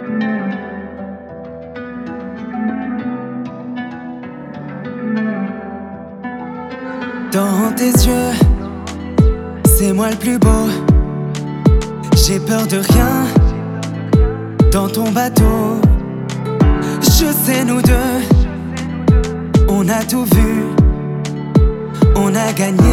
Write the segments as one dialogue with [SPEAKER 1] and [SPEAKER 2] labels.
[SPEAKER 1] Dans tes yeux, c'est moi le plus beau. J'ai peur de rien dans ton bateau. Je sais, nous deux, on a tout vu. On a gagné,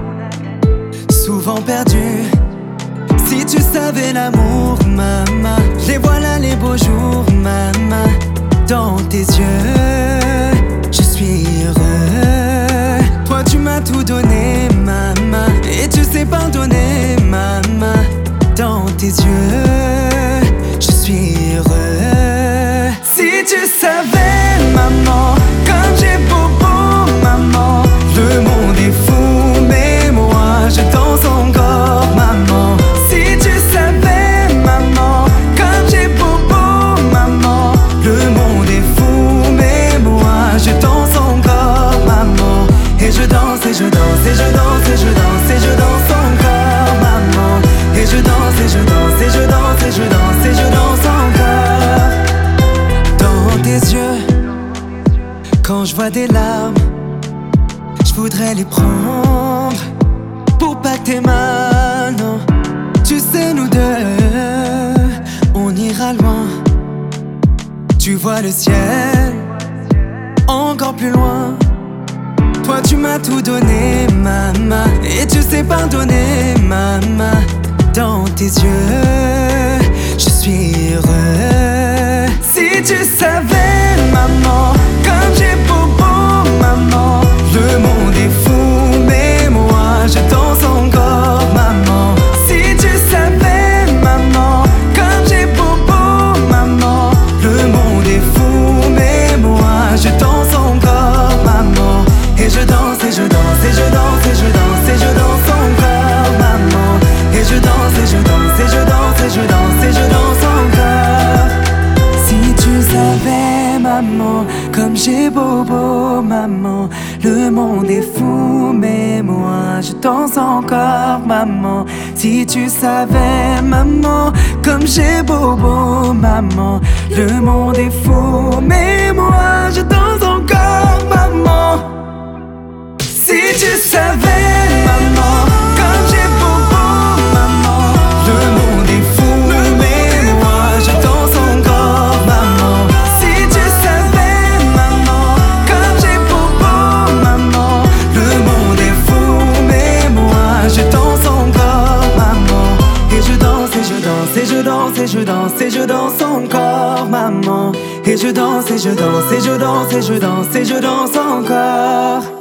[SPEAKER 1] souvent perdu. Si tu savais l'amour, maman, les voilà les beaux jours, maman. Dans tes yeux, je suis heureux. Toi tu m'as tout donné, maman, et tu sais pardonner, maman. Dans tes yeux, je suis heureux. Si tu savais, maman, comme j'ai beau, maman. Le monde est fou, mais moi je danse encore, maman. Si tu savais, maman, comme j'ai beau, maman. Le monde est fou, mais moi je danse encore, maman. Et je danse, et je danse, et je danse, et je danse, et je danse encore, maman. Et je danse, et je danse, et je danse, et je danse, et je danse encore. Dans tes yeux, quand je vois des larmes, je voudrais les prendre pour pas que t'aies mal, non. Tu sais, nous deux, on ira loin. Tu vois le ciel encore plus loin. Toi tu m'as tout donné, maman, et tu sais pardonner, maman. Dans tes yeux, je suis heureux. Si tu savais, maman, comme j'ai beau, maman. Le monde est fou, mais moi je danse encore, maman. Si tu savais, maman, comme j'ai beau, maman. Le monde est fou, mais moi je danse encore, maman. Et je danse, et je danse, et je danse, et je danse, et je danse encore, maman. Et je danse, et je danse, et je danse, et je danse, et je danse encore. Si tu savais, maman, comme j'ai beau, maman. Le monde est fou, mais moi je danse encore, maman. Si tu savais, maman, comme j'ai beau, maman. Le monde est fou, mais moi je danse encore, maman. Si tu savais, maman, comme j'ai beau, maman. Le monde est fou, mais moi je danse encore, maman. Si tu savais, maman, comme j'ai beau, maman. Le monde est fou, mais moi je danse encore, maman. Et je danse, et je danse, et je danse, et je danse, et je danse encore, maman. Et je danse, et je danse, et je danse, et je danse, et je danse encore.